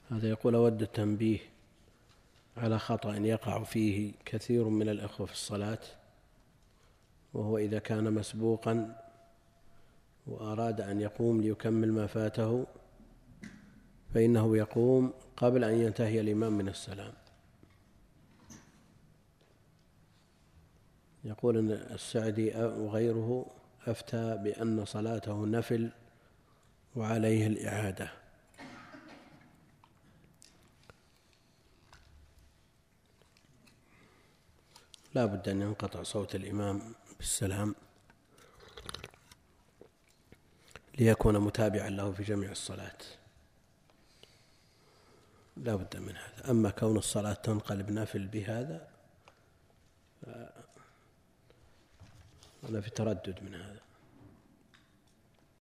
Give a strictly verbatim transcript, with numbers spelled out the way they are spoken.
هذا يقول: أود التنبيه على خطأ يقع فيه كثير من الإخوة في الصلاة، وهو إذا كان مسبوقا وأراد أن يقوم ليكمل ما فاته فإنه يقوم قبل أن ينتهي الإمام من السلام. يقول أن السعدي وغيره أفتى بأن صلاته نفل وعليه الإعادة. لا بد أن ينقطع صوت الإمام بالسلام ليكون متابعا له في جميع الصلاة، لا بد من هذا. أما كون الصلاة تنقلب نافل بهذا أنا في تردد من هذا.